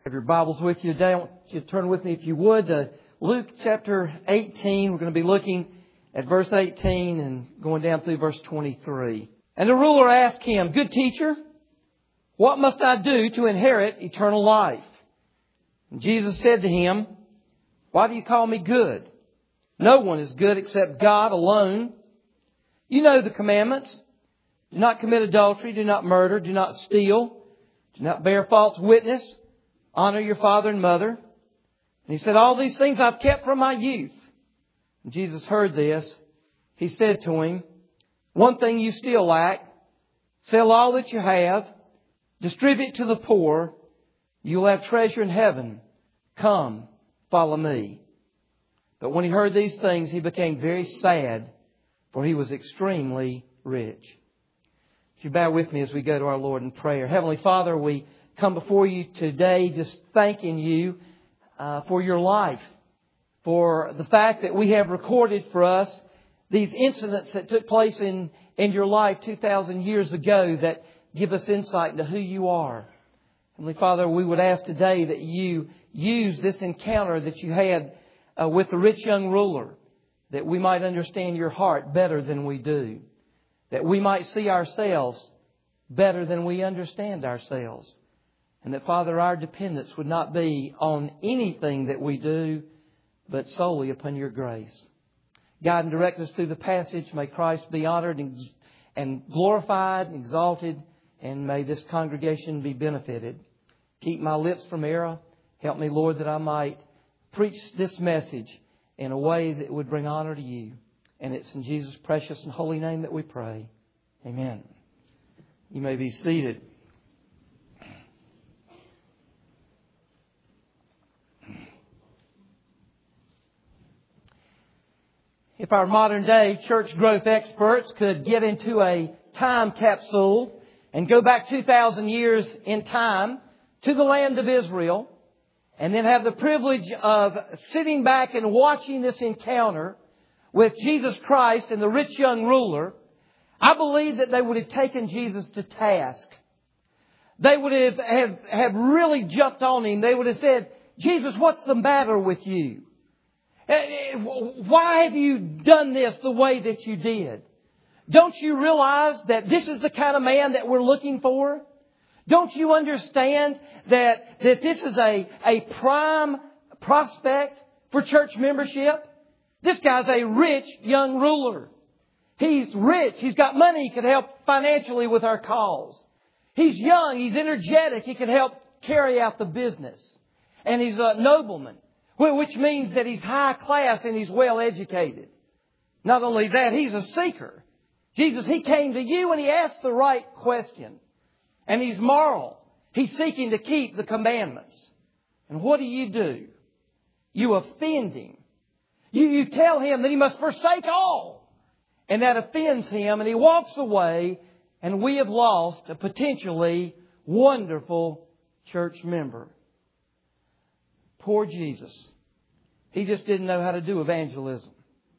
Have your Bibles with you today. I want you to turn with me, if you would, to Luke chapter 18. We're going to be looking at verse 18 and going down through verse 23. And the ruler asked him, "Good teacher, what must I do to inherit eternal life?" And Jesus said to him, "Why do you call me good? No one is good except God alone. You know the commandments. Do not commit adultery, do not murder, do not steal, do not bear false witness, honor your father and mother." And he said, "All these things I've kept from my youth." And Jesus heard this. He said to him, "One thing you still lack. Sell all that you have, distribute to the poor. You will have treasure in heaven. Come, follow me." But when he heard these things, he became very sad, for he was extremely rich. If you bow with me as we go to our Lord in prayer. Heavenly Father, we come before you today just thanking you for your life, for the fact that we have recorded for us these incidents that took place in your life 2,000 years ago that give us insight into who you are. Heavenly Father, we would ask today that you use this encounter that you had with the rich young ruler, that we might understand your heart better than we do, that we might see ourselves better than we understand ourselves. And that, Father, our dependence would not be on anything that we do, but solely upon your grace. Guide and direct us through the passage. May Christ be honored and glorified and exalted. And may this congregation be benefited. Keep my lips from error. Help me, Lord, that I might preach this message in a way that would bring honor to you. And it's in Jesus' precious and holy name that we pray. Amen. You may be seated. If our modern day church growth experts could get into a time capsule and go back 2,000 years in time to the land of Israel, and then have the privilege of sitting back and watching this encounter with Jesus Christ and the rich young ruler, I believe that they would have taken Jesus to task. They would have really jumped on him. They would have said, "Jesus, what's the matter with you? Why have you done this the way that you did? Don't you realize that this is the kind of man that we're looking for? Don't you understand that this is a prime prospect for church membership? This guy's a rich young ruler. He's rich. He's got money. He could help financially with our cause. He's young. He's energetic. He could help carry out the business. And he's a nobleman, which means that he's high class and he's well educated. Not only that, he's a seeker. Jesus, He came to you and He asked the right question. And He's moral. He's seeking to keep the commandments. And what do? You offend Him. You tell Him that He must forsake all. And that offends Him and He walks away, and we have lost a potentially wonderful church member. Poor Jesus. He just didn't know how to do evangelism.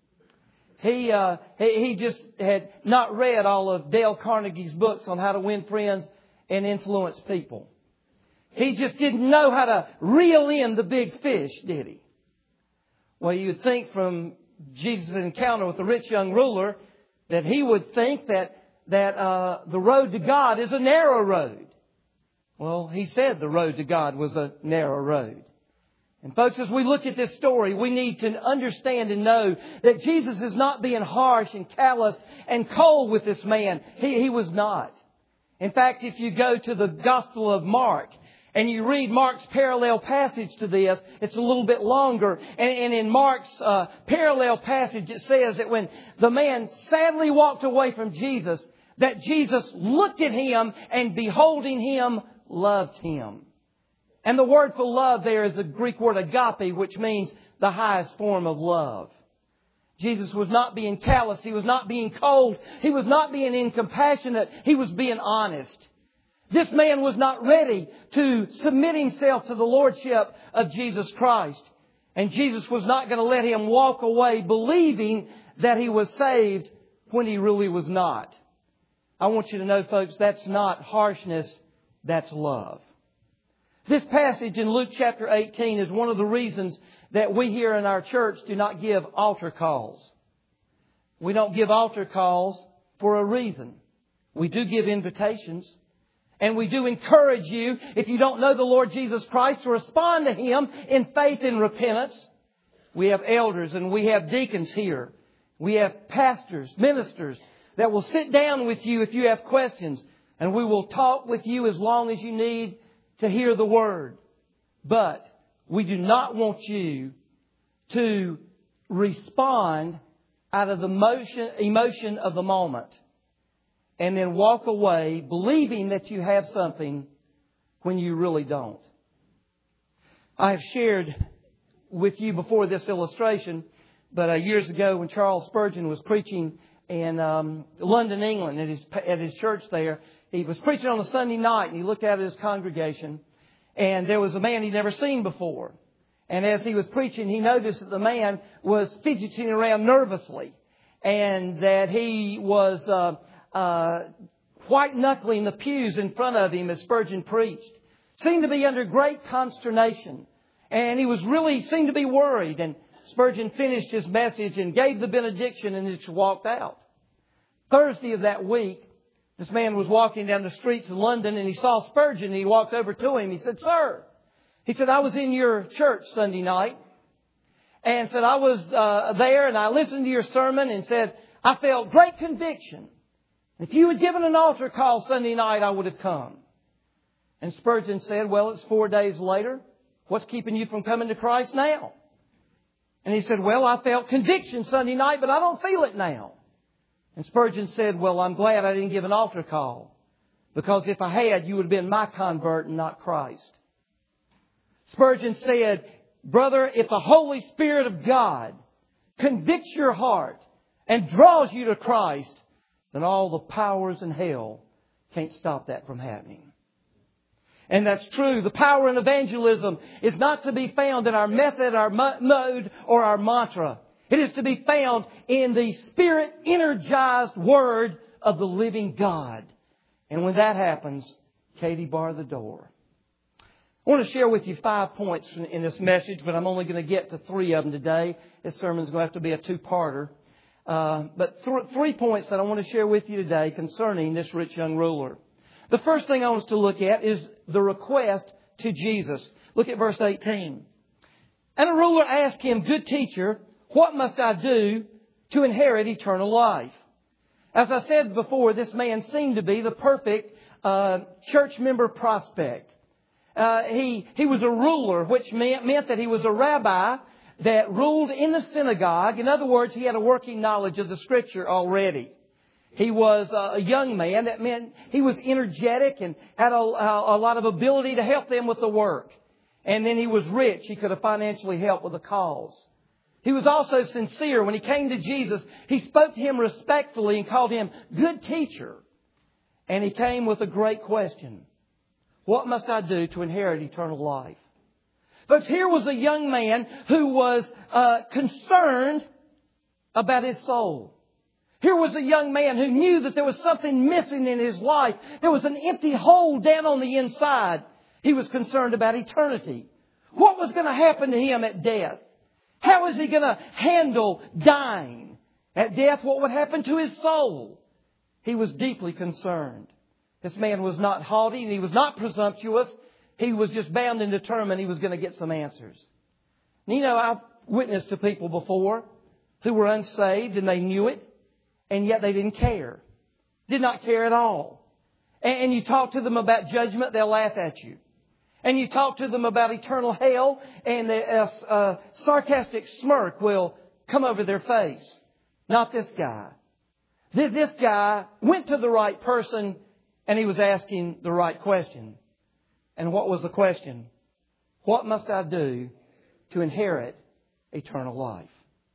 He just had not read all of Dale Carnegie's books on how to win friends and influence people. He just didn't know how to reel in the big fish, did he? Well, you would think from Jesus' encounter with the rich young ruler that he would think that the road to God is a narrow road. Well, He said the road to God was a narrow road. And folks, as we look at this story, we need to understand and know that Jesus is not being harsh and callous and cold with this man. He was not. In fact, if you go to the Gospel of Mark and you read Mark's parallel passage to this, it's a little bit longer. And in Mark's parallel passage, it says that when the man sadly walked away from Jesus, that Jesus looked at him and beholding him, loved him. And the word for love there is the Greek word agape, which means the highest form of love. Jesus was not being callous. He was not being cold. He was not being incompassionate. He was being honest. This man was not ready to submit himself to the lordship of Jesus Christ. And Jesus was not going to let him walk away believing that he was saved when he really was not. I want you to know, folks, that's not harshness. That's love. This passage in Luke chapter 18 is one of the reasons that we here in our church do not give altar calls. We don't give altar calls for a reason. We do give invitations. And we do encourage you, if you don't know the Lord Jesus Christ, to respond to Him in faith and repentance. We have elders and we have deacons here. We have pastors, ministers that will sit down with you if you have questions. And we will talk with you as long as you need to hear the Word. But we do not want you to respond out of the emotion of the moment and then walk away believing that you have something when you really don't. I have shared with you before this illustration, but years ago when Charles Spurgeon was preaching in London, England, at his church there, he was preaching on a Sunday night and he looked out at his congregation and there was a man he'd never seen before. And as he was preaching, he noticed that the man was fidgeting around nervously and that he was white-knuckling the pews in front of him as Spurgeon preached. Seemed to be under great consternation. And he was really seemed to be worried. And Spurgeon finished his message and gave the benediction and just walked out. Thursday of that week, this man was walking down the streets of London and he saw Spurgeon and he walked over to him. He said, "Sir," he said, "I was in your church Sunday night." And said, "I was there and I listened to your sermon and said, I felt great conviction. If you had given an altar call Sunday night, I would have come." And Spurgeon said, "Well, it's 4 days later. What's keeping you from coming to Christ now?" And he said, "Well, I felt conviction Sunday night, but I don't feel it now." And Spurgeon said, "Well, I'm glad I didn't give an altar call. Because if I had, you would have been my convert and not Christ." Spurgeon said, "Brother, if the Holy Spirit of God convicts your heart and draws you to Christ, then all the powers in hell can't stop that from happening." And that's true. The power in evangelism is not to be found in our method, our mode, or our mantra. It is to be found in the Spirit-energized Word of the living God. And when that happens, Katie, bar the door. I want to share with you 5 points in this message, but I'm only going to get to 3 of them today. This sermon's going to have to be a 2-parter. But 3 points that I want to share with you today concerning this rich young ruler. The first thing I want us to look at is the request to Jesus. Look at verse 18. "And a ruler asked Him, 'Good teacher, what must I do to inherit eternal life?'" As I said before, this man seemed to be the perfect church member prospect. He was a ruler, which meant that he was a rabbi that ruled in the synagogue. In other words, he had a working knowledge of the Scripture already. He was a young man. That meant he was energetic and had a lot of ability to help them with the work. And then he was rich. He could have financially helped with the cause. He was also sincere. When he came to Jesus, He spoke to Him respectfully and called Him "Good teacher." And he came with a great question. What must I do to inherit eternal life? Folks, here was a young man who was concerned about his soul. Here was a young man who knew that there was something missing in his life. There was an empty hole down on the inside. He was concerned about eternity. What was going to happen to him at death? How was he going to handle dying? At death, what would happen to his soul? He was deeply concerned. This man was not haughty and he was not presumptuous. He was just bound and determined he was going to get some answers. And you know, I've witnessed to people before who were unsaved and they knew it, and yet they didn't care. Did not care at all. And you talk to them about judgment, they'll laugh at you. And you talk to them about eternal hell, and a sarcastic smirk will come over their face. Not this guy. This guy went to the right person, and he was asking the right question. And what was the question? What must I do to inherit eternal life?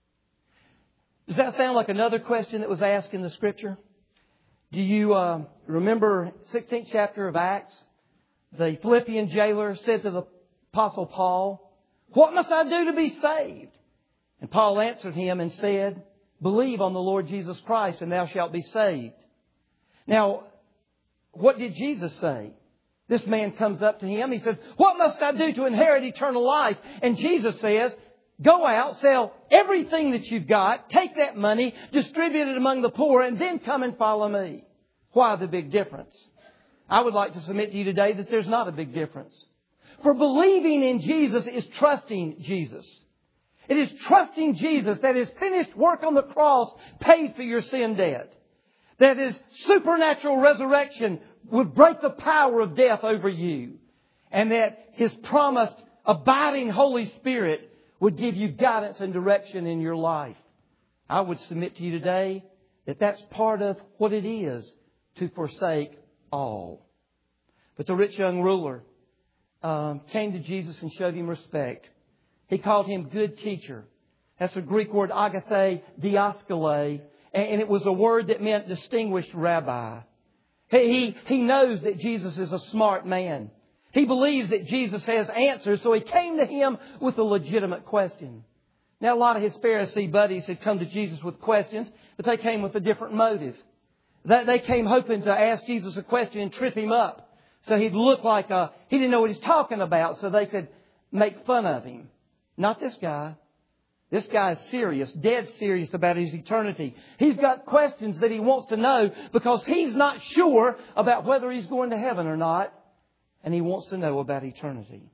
Does that sound like another question that was asked in the Scripture? Do you remember 16th chapter of Acts? The Philippian jailer said to the Apostle Paul, "What must I do to be saved?" And Paul answered him and said, "Believe on the Lord Jesus Christ and thou shalt be saved." Now, what did Jesus say? This man comes up to Him. He said, what must I do to inherit eternal life? And Jesus says, go out, sell everything that you've got, take that money, distribute it among the poor, and then come and follow me. Why the big difference? I would like to submit to you today that there's not a big difference. For believing in Jesus is trusting Jesus. It is trusting Jesus that His finished work on the cross paid for your sin debt. That His supernatural resurrection would break the power of death over you. And that His promised abiding Holy Spirit would give you guidance and direction in your life. I would submit to you today that that's part of what it is to forsake all. But the rich young ruler came to Jesus and showed Him respect. He called Him good teacher. That's a Greek word, agathe diaskale, and it was a word that meant distinguished rabbi. He knows that Jesus is a smart man. He believes that Jesus has answers, so he came to Him with a legitimate question. Now, a lot of his Pharisee buddies had come to Jesus with questions, but they came with a different motive. They came hoping to ask Jesus a question and trip Him up, so he'd look like he didn't know what he's talking about, so they could make fun of Him. Not this guy. This guy is serious, dead serious about his eternity. He's got questions that he wants to know because he's not sure about whether he's going to heaven or not. And he wants to know about eternity.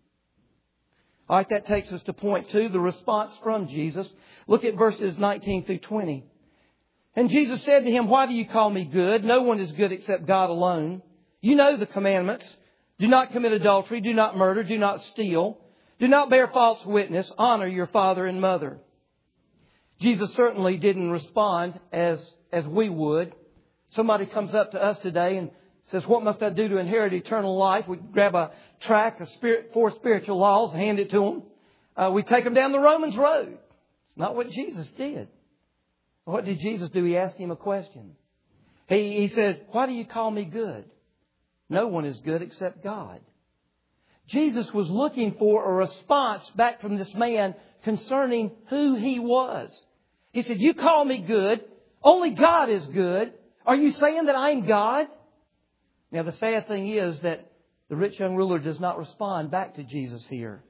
All right, that takes us to point 2, the response from Jesus. Look at verses 19 through 20. And Jesus said to him, why do you call me good? No one is good except God alone. You know the commandments. Do not commit adultery. Do not murder. Do not steal. Do not bear false witness. Honor your father and mother. Jesus certainly didn't respond as we would. Somebody comes up to us today and says, what must I do to inherit eternal life? We grab a tract, 4 spiritual laws, hand it to them. We take them down the Romans road. It's not what Jesus did. What did Jesus do? He asked him a question. He said, why do you call me good? No one is good except God. Jesus was looking for a response back from this man concerning who he was. He said, you call me good. Only God is good. Are you saying that I'm God? Now, the sad thing is that the rich young ruler does not respond back to Jesus here.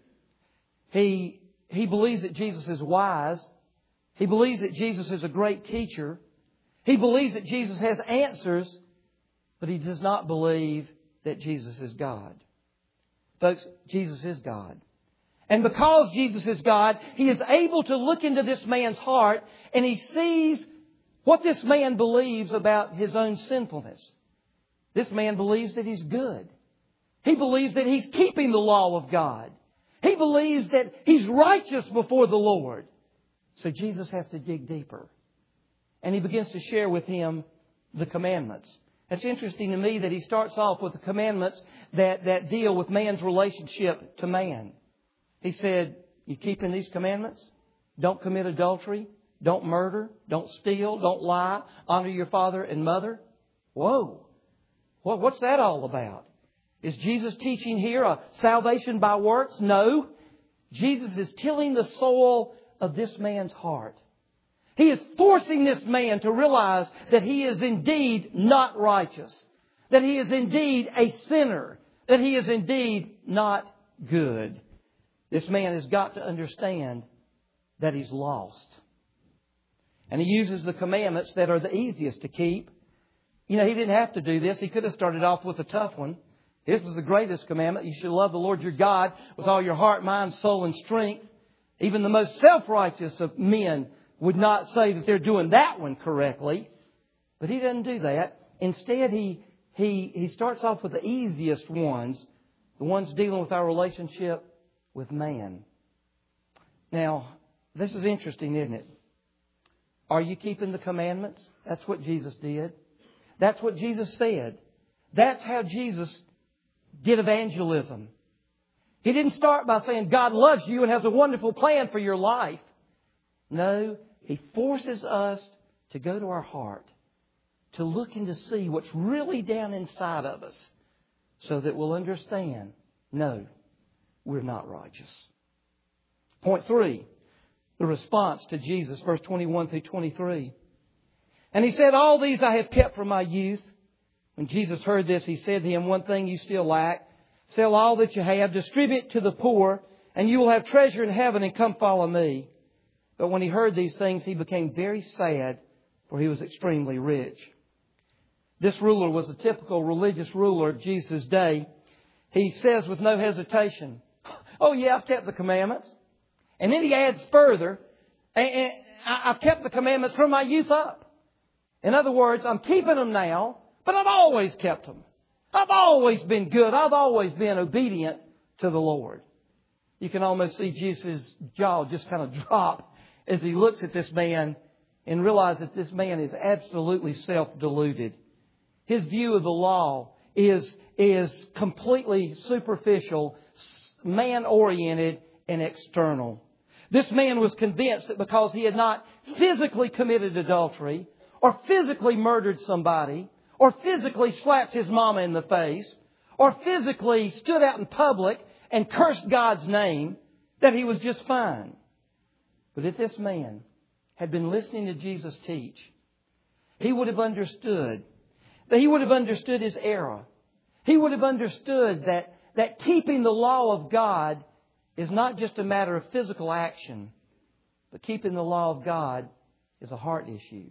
He believes that Jesus is wise. He believes that Jesus is a great teacher. He believes that Jesus has answers, but he does not believe that Jesus is God. Folks, Jesus is God. And because Jesus is God, He is able to look into this man's heart and He sees what this man believes about his own sinfulness. This man believes that he's good. He believes that he's keeping the law of God. He believes that he's righteous before the Lord. So Jesus has to dig deeper. And He begins to share with him the commandments. It's interesting to me that He starts off with the commandments that deal with man's relationship to man. He said, you keeping these commandments? Don't commit adultery. Don't murder. Don't steal. Don't lie. Honor your father and mother. Whoa. What's that all about? Is Jesus teaching here a salvation by works? No. Jesus is tilling the soil of this man's heart. He is forcing this man to realize that he is indeed not righteous. That he is indeed a sinner. That he is indeed not good. This man has got to understand that he's lost. And he uses the commandments that are the easiest to keep. You know, he didn't have to do this. He could have started off with a tough one. This is the greatest commandment. You should love the Lord your God with all your heart, mind, soul, and strength. Even the most self-righteous of men would not say that they're doing that one correctly. But he doesn't do that. Instead, he starts off with the easiest ones, the ones dealing with our relationship with man. Now, this is interesting, isn't it? Are you keeping the commandments? That's what Jesus did. That's what Jesus said. That's how Jesus did evangelism. He didn't start by saying God loves you and has a wonderful plan for your life. No, He forces us to go to our heart, to look and to see what's really down inside of us so that we'll understand, no, we're not righteous. Point 3, the response to Jesus, verse 21 through 23. And He said, all these I have kept from my youth. When Jesus heard this, He said to him, one thing you still lack. Sell all that you have, distribute to the poor, and you will have treasure in heaven, and come follow me. But when he heard these things, he became very sad, for he was extremely rich. This ruler was a typical religious ruler of Jesus' day. He says with no hesitation, oh yeah, I've kept the commandments. And then he adds further, and I've kept the commandments from my youth up. In other words, I'm keeping them now, but I've always kept them. I've always been good. I've always been obedient to the Lord. You can almost see Jesus' jaw just kind of drop as he looks at this man and realizes that this man is absolutely self-deluded. His view of the law is completely superficial, man-oriented, and external. This man was convinced that because he had not physically committed adultery, or physically murdered somebody, or physically slapped his mama in the face, or physically stood out in public and cursed God's name, that he was just fine. But if this man had been listening to Jesus teach, he would have understood. He would have understood his error. He would have understood that keeping the law of God is not just a matter of physical action, but keeping the law of God is a heart issue.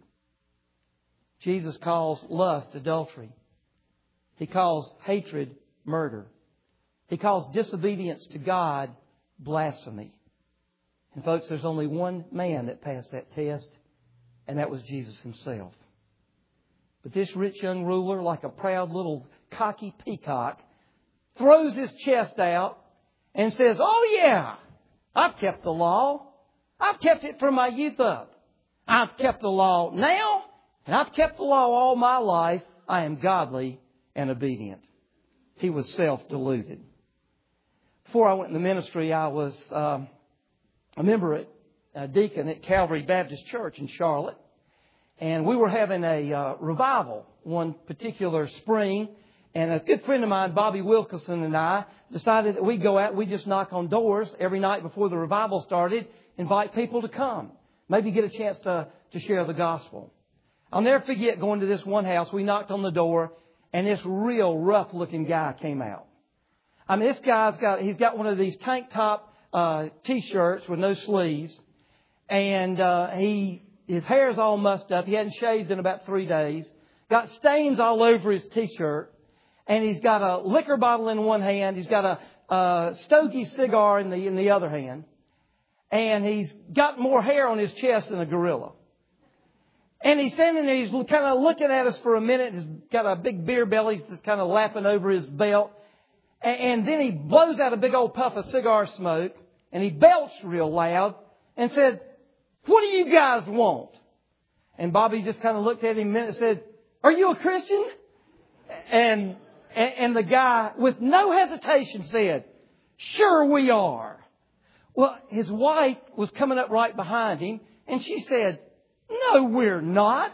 Jesus calls lust adultery. He calls hatred murder. He calls disobedience to God blasphemy. And folks, there's only one man that passed that test, and that was Jesus Himself. But this rich young ruler, like a proud little cocky peacock, throws his chest out and says, oh yeah, I've kept the law. I've kept it from my youth up. I've kept the law now, and I've kept the law all my life. I am godly and obedient. He was self-deluded. Before I went into ministry, I was a member a deacon at Calvary Baptist Church in Charlotte. And we were having a revival one particular spring. And a good friend of mine, Bobby Wilkerson, and I decided that we'd go out, we'd just knock on doors every night before the revival started, invite people to come, maybe get a chance to share the gospel. I'll never forget going to this one house. We knocked on the door, and this real rough-looking guy came out. I mean, this guy's got one of these tank top T-shirts with no sleeves, and his hair's all mussed up. He hadn't shaved in about 3 days. Got stains all over his T-shirt. And he's got a liquor bottle in one hand. He's got a stogie cigar in the other hand. And he's got more hair on his chest than a gorilla. And he's standing there. He's kind of looking at us for a minute. He's got a big beer belly that's kind of lapping over his belt. And then he blows out a big old puff of cigar smoke. And he belched real loud and said, what do you guys want? And Bobby just kind of looked at him a minute and said, are you a Christian? And the guy, with no hesitation, said, sure we are. Well, his wife was coming up right behind him, and she said, no, we're not.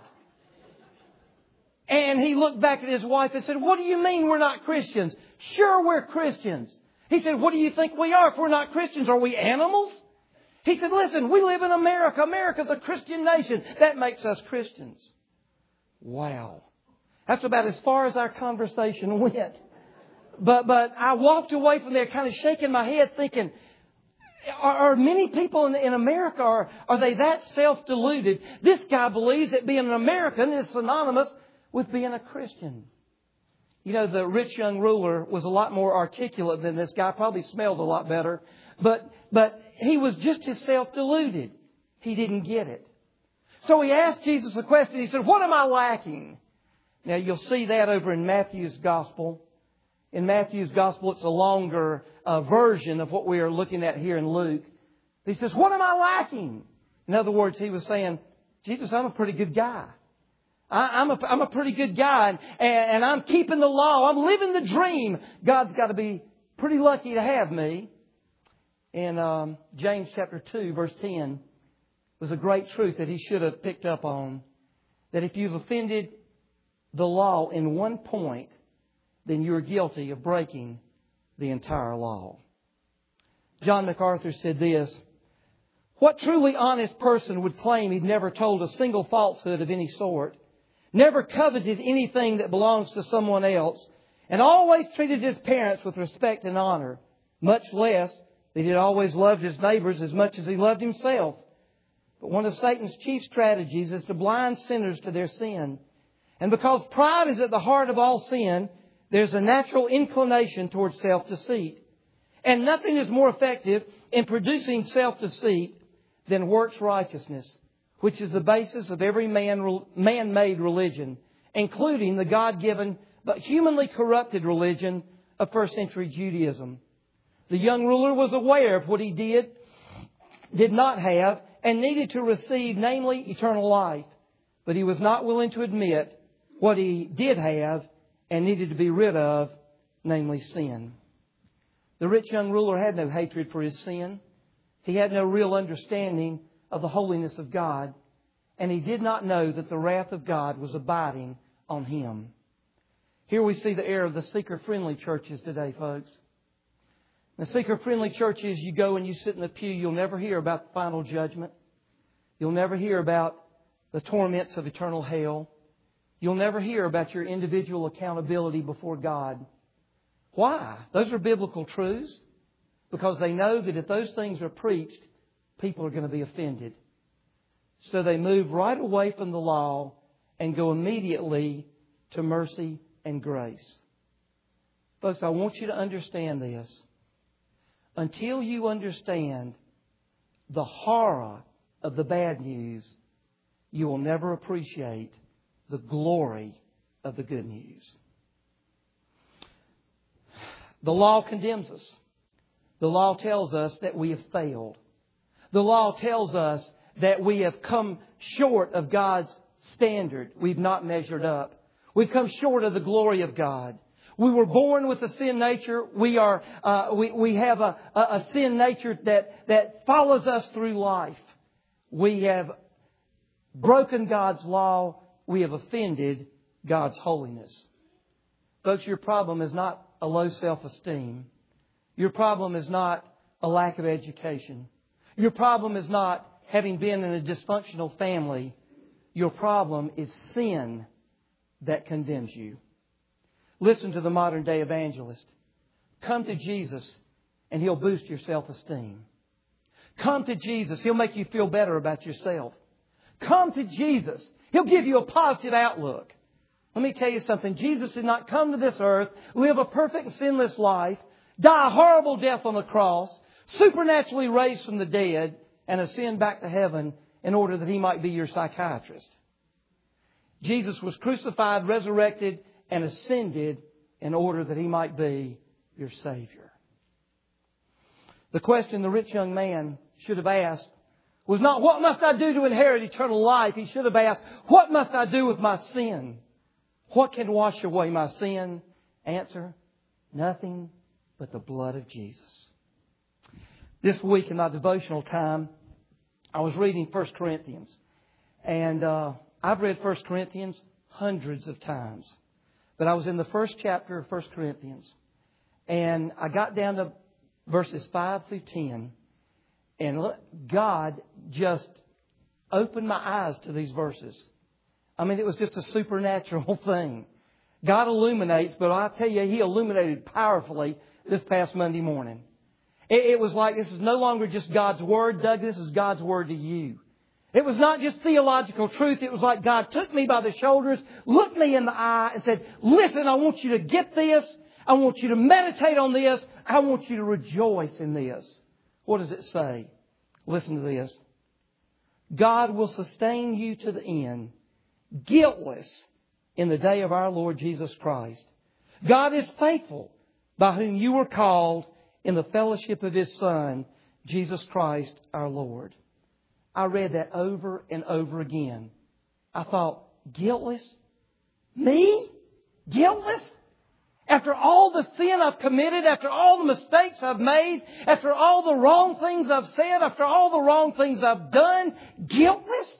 And he looked back at his wife and said, what do you mean we're not Christians? Sure, we're Christians. He said, what do you think we are if we're not Christians? Are we animals? He said, listen, we live in America. America's a Christian nation. That makes us Christians. Wow. That's about as far as our conversation went. But I walked away from there kind of shaking my head thinking, are many people in America, are they that self-deluded? This guy believes that being an American is synonymous with being a Christian. You know, the rich young ruler was a lot more articulate than this guy, probably smelled a lot better. But he was just as self-deluded. He didn't get it. So he asked Jesus a question. He said, what am I lacking? Now, you'll see that over in Matthew's Gospel. In Matthew's Gospel, it's a longer version of what we are looking at here in Luke. He says, what am I lacking? In other words, he was saying, Jesus, I'm a pretty good guy. I'm a pretty good guy, and I'm keeping the law. I'm living the dream. God's got to be pretty lucky to have me. In James chapter 2, verse 10, was a great truth that he should have picked up on. That if you've offended the law in one point, then you're guilty of breaking the entire law. John MacArthur said this, what truly honest person would claim he'd never told a single falsehood of any sort, never coveted anything that belongs to someone else, and always treated his parents with respect and honor, much less that he had always loved his neighbors as much as he loved himself. But one of Satan's chief strategies is to blind sinners to their sin. And because pride is at the heart of all sin, there's a natural inclination towards self-deceit. And nothing is more effective in producing self-deceit than works righteousness, which is the basis of every man-made religion, including the God-given but humanly corrupted religion of first century Judaism. The young ruler was aware of what he did not have, and needed to receive, namely eternal life. But he was not willing to admit what he did have and needed to be rid of, namely sin. The rich young ruler had no hatred for his sin. He had no real understanding of the holiness of God. And he did not know that the wrath of God was abiding on him. Here we see the error of the seeker-friendly churches today, folks. In the seeker-friendly churches, you go and you sit in the pew, you'll never hear about the final judgment. You'll never hear about the torments of eternal hell. You'll never hear about your individual accountability before God. Why? Those are biblical truths. Because they know that if those things are preached, people are going to be offended. So they move right away from the law and go immediately to mercy and grace. Folks, I want you to understand this. Until you understand the horror of the bad news, you will never appreciate the glory of the good news. The law condemns us. The law tells us that we have failed. The law tells us that we have come short of God's standard. We've not measured up. We've come short of the glory of God. We were born with a sin nature. We have a sin nature that follows us through life. We have broken God's law. We have offended God's holiness. Folks, your problem is not a low self-esteem. Your problem is not a lack of education. Your problem is not having been in a dysfunctional family. Your problem is sin that condemns you. Listen to the modern day evangelist. Come to Jesus and He'll boost your self-esteem. Come to Jesus. He'll make you feel better about yourself. Come to Jesus. He'll give you a positive outlook. Let me tell you something. Jesus did not come to this earth, live a perfect and sinless life, die a horrible death on the cross, supernaturally raised from the dead, and ascend back to heaven in order that He might be your psychiatrist. Jesus was crucified, resurrected, and ascended in order that He might be your Savior. The question the rich young man should have asked was not, what must I do to inherit eternal life? He should have asked, what must I do with my sin? What can wash away my sin? Answer, nothing but the blood of Jesus. This week in my devotional time, I was reading 1 Corinthians. And I've read 1 Corinthians hundreds of times. But I was in the first chapter of 1 Corinthians. And I got down to verses 5 through 10. And God just opened my eyes to these verses. I mean, it was just a supernatural thing. God illuminates, but I tell you, He illuminated powerfully this past Monday morning. It was like this is no longer just God's Word, Doug. This is God's Word to you. It was not just theological truth. It was like God took me by the shoulders, looked me in the eye and said, listen, I want you to get this. I want you to meditate on this. I want you to rejoice in this. What does it say? Listen to this. God will sustain you to the end, guiltless in the day of our Lord Jesus Christ. God is faithful, by whom you were called in the fellowship of His Son, Jesus Christ our Lord. I read that over and over again. I thought, guiltless? Me? Guiltless? After all the sin I've committed, after all the mistakes I've made, after all the wrong things I've said, after all the wrong things I've done, guiltless?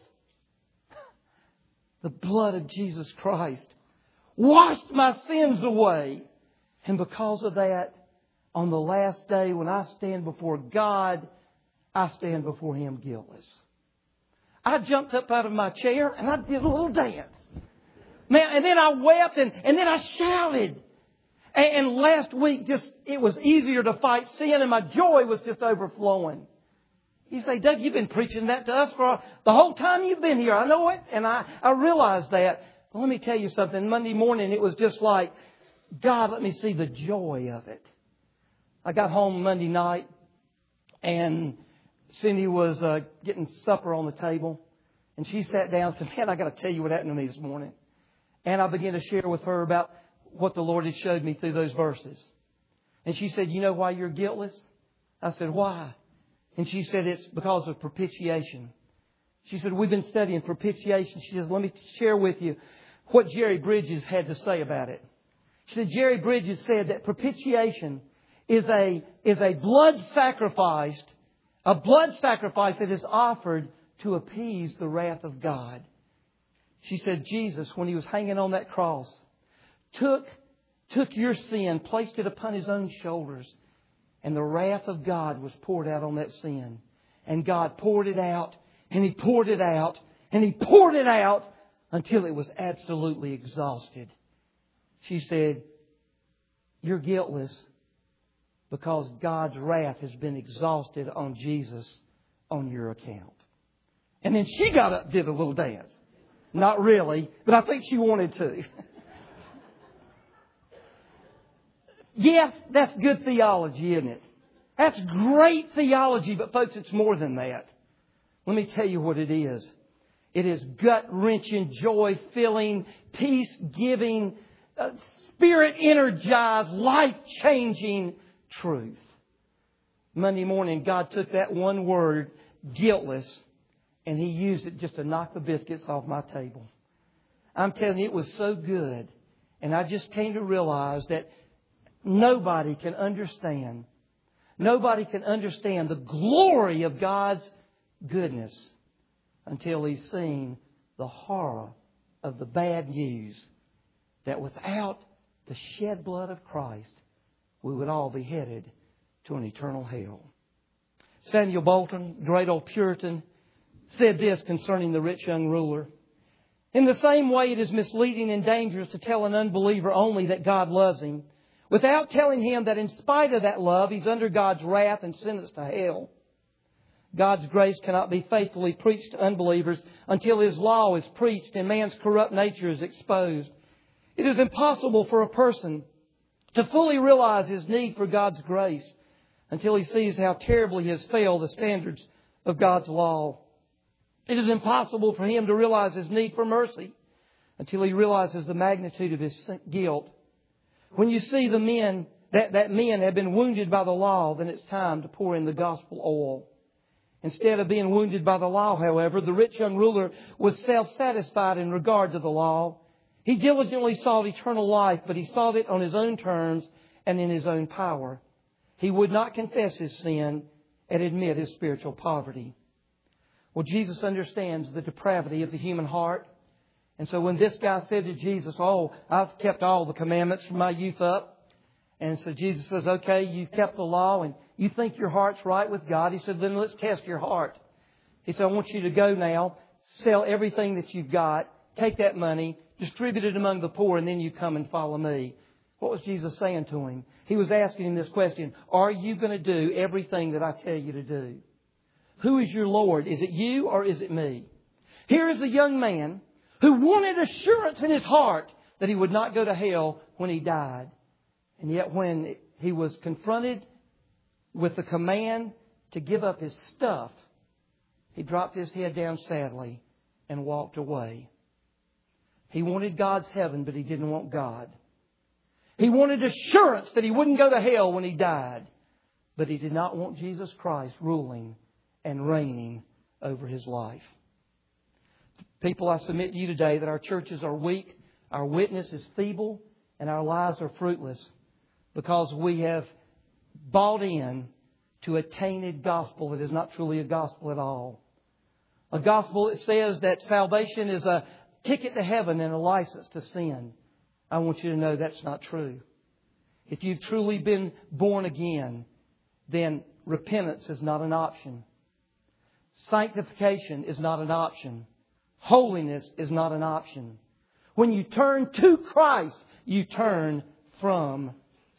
The blood of Jesus Christ washed my sins away. And because of that, on the last day when I stand before God, I stand before Him guiltless. I jumped up out of my chair and I did a little dance. Man, and then I wept and then I shouted. And last week, it was easier to fight sin, and my joy was just overflowing. You say, Doug, you've been preaching that to us for the whole time you've been here. I know it, and I realize that. But let me tell you something. Monday morning, it was just like, God, let me see the joy of it. I got home Monday night, and Cindy was getting supper on the table. And she sat down and said, man, I got to tell you what happened to me this morning. And I began to share with her about what the Lord had showed me through those verses. And she said, you know why you're guiltless? I said, why? And she said, it's because of propitiation. She said, we've been studying propitiation. She says, let me share with you what Jerry Bridges had to say about it. She said, Jerry Bridges said that propitiation is a blood sacrifice that is offered to appease the wrath of God. She said, Jesus, when He was hanging on that cross, took your sin, placed it upon His own shoulders, and the wrath of God was poured out on that sin. And God poured it out, and He poured it out, and He poured it out until it was absolutely exhausted. She said, you're guiltless because God's wrath has been exhausted on Jesus on your account. And then she got up and did a little dance. Not really, but I think she wanted to. Yes, that's good theology, isn't it? That's great theology, but folks, it's more than that. Let me tell you what it is. It is gut-wrenching, joy-filling, peace-giving, spirit-energized, life-changing truth. Monday morning, God took that one word, guiltless, and He used it just to knock the biscuits off my table. I'm telling you, it was so good. And I just came to realize that nobody can understand the glory of God's goodness until he's seen the horror of the bad news that without the shed blood of Christ, we would all be headed to an eternal hell. Samuel Bolton, great old Puritan, said this concerning the rich young ruler. In the same way, it is misleading and dangerous to tell an unbeliever only that God loves him, without telling him that in spite of that love, he's under God's wrath and sentenced to hell. God's grace cannot be faithfully preached to unbelievers until His law is preached and man's corrupt nature is exposed. It is impossible for a person to fully realize his need for God's grace until he sees how terribly he has failed the standards of God's law. It is impossible for him to realize his need for mercy until he realizes the magnitude of his guilt. When you see the men, that men have been wounded by the law, then it's time to pour in the gospel oil. Instead of being wounded by the law, however, the rich young ruler was self-satisfied in regard to the law. He diligently sought eternal life, but he sought it on his own terms and in his own power. He would not confess his sin and admit his spiritual poverty. Well, Jesus understands the depravity of the human heart. And so when this guy said to Jesus, "Oh, I've kept all the commandments from my youth up." And so Jesus says, "Okay, you've kept the law and you think your heart's right with God." He said, "Then let's test your heart." He said, "I want you to go now, sell everything that you've got, take that money, distribute it among the poor, and then you come and follow me." What was Jesus saying to him? He was asking him this question: are you going to do everything that I tell you to do? Who is your Lord? Is it you or is it me? Here is a young man who wanted assurance in his heart that he would not go to hell when he died. And yet when he was confronted with the command to give up his stuff, he dropped his head down sadly and walked away. He wanted God's heaven, but he didn't want God. He wanted assurance that he wouldn't go to hell when he died, but he did not want Jesus Christ ruling and reigning over his life. People, I submit to you today that our churches are weak, our witness is feeble, and our lives are fruitless because we have bought in to a tainted gospel that is not truly a gospel at all. A gospel that says that salvation is a ticket to heaven and a license to sin. I want you to know that's not true. If you've truly been born again, then repentance is not an option. Sanctification is not an option. Holiness is not an option. When you turn to Christ, you turn from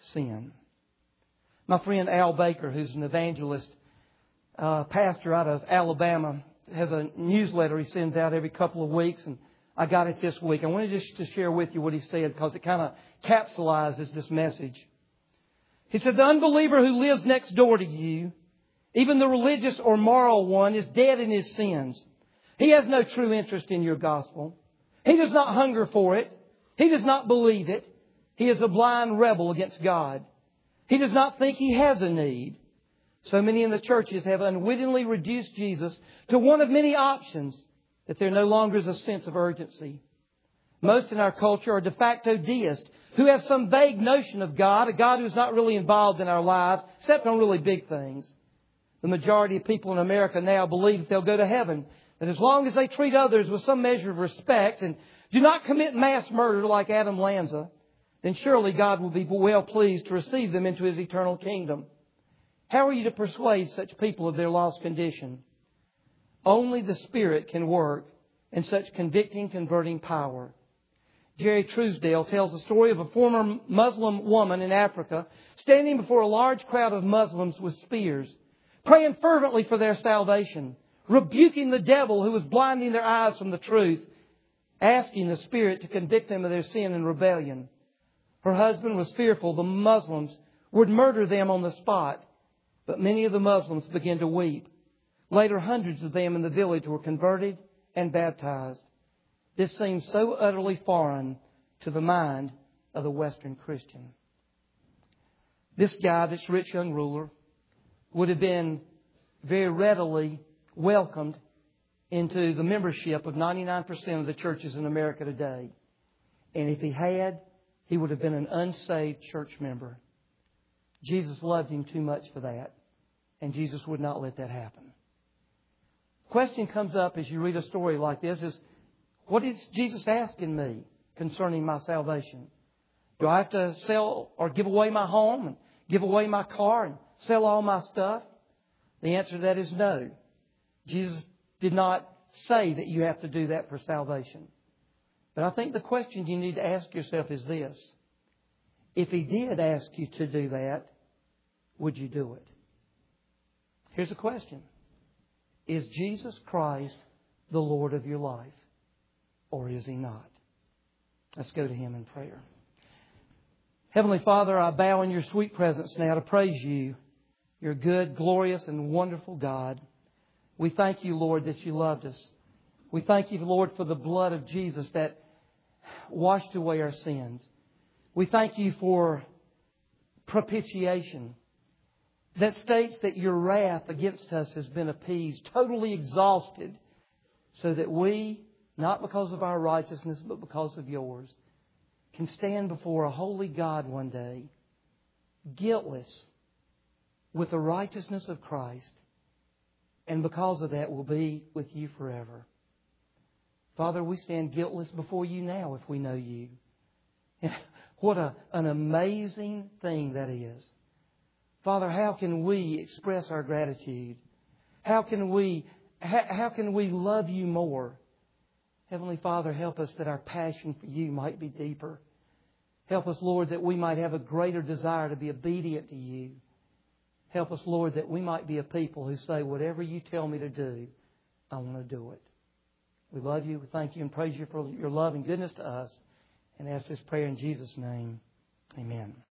sin. My friend Al Baker, who's an evangelist, pastor out of Alabama, has a newsletter he sends out every couple of weeks, and I got it this week. I wanted just to share with you what he said because it kind of capsulizes this message. He said, the unbeliever who lives next door to you, even the religious or moral one, is dead in his sins. He has no true interest in your gospel. He does not hunger for it. He does not believe it. He is a blind rebel against God. He does not think he has a need. So many in the churches have unwittingly reduced Jesus to one of many options that there no longer is a sense of urgency. Most in our culture are de facto deists who have some vague notion of God, a God who's not really involved in our lives, except on really big things. The majority of people in America now believe that they'll go to heaven, that as long as they treat others with some measure of respect and do not commit mass murder like Adam Lanza, then surely God will be well pleased to receive them into His eternal kingdom. How are you to persuade such people of their lost condition? Only the Spirit can work in such convicting, converting power. Jerry Truesdale tells the story of a former Muslim woman in Africa standing before a large crowd of Muslims with spears, praying fervently for their salvation, rebuking the devil who was blinding their eyes from the truth, asking the Spirit to convict them of their sin and rebellion. Her husband was fearful the Muslims would murder them on the spot, but many of the Muslims began to weep. Later, hundreds of them in the village were converted and baptized. This seems so utterly foreign to the mind of the Western Christian. This guy, this rich young ruler, would have been very readily welcomed into the membership of 99% of the churches in America today. And if he had, he would have been an unsaved church member. Jesus loved him too much for that. And Jesus would not let that happen. The question comes up as you read a story like this is, what is Jesus asking me concerning my salvation? Do I have to sell or give away my home and give away my car and sell all my stuff? The answer to that is no. Jesus did not say that you have to do that for salvation. But I think the question you need to ask yourself is this. If He did ask you to do that, would you do it? Here's a question. Is Jesus Christ the Lord of your life? Or is He not? Let's go to Him in prayer. Heavenly Father, I bow in Your sweet presence now to praise You. You're good, glorious, and wonderful God. We thank You, Lord, that You loved us. We thank You, Lord, for the blood of Jesus that washed away our sins. We thank You for propitiation that states that Your wrath against us has been appeased, totally exhausted, so that we, not because of our righteousness, but because of Yours, can stand before a holy God one day, guiltless, with the righteousness of Christ, and because of that, we'll be with You forever. Father, we stand guiltless before You now if we know You. What an amazing thing that is. Father, how can we express our gratitude? How can we love You more? Heavenly Father, help us that our passion for You might be deeper. Help us, Lord, that we might have a greater desire to be obedient to You. Help us, Lord, that we might be a people who say, whatever You tell me to do, I want to do it. We love You, we thank You, and praise You for Your love and goodness to us. And ask this prayer in Jesus' name. Amen.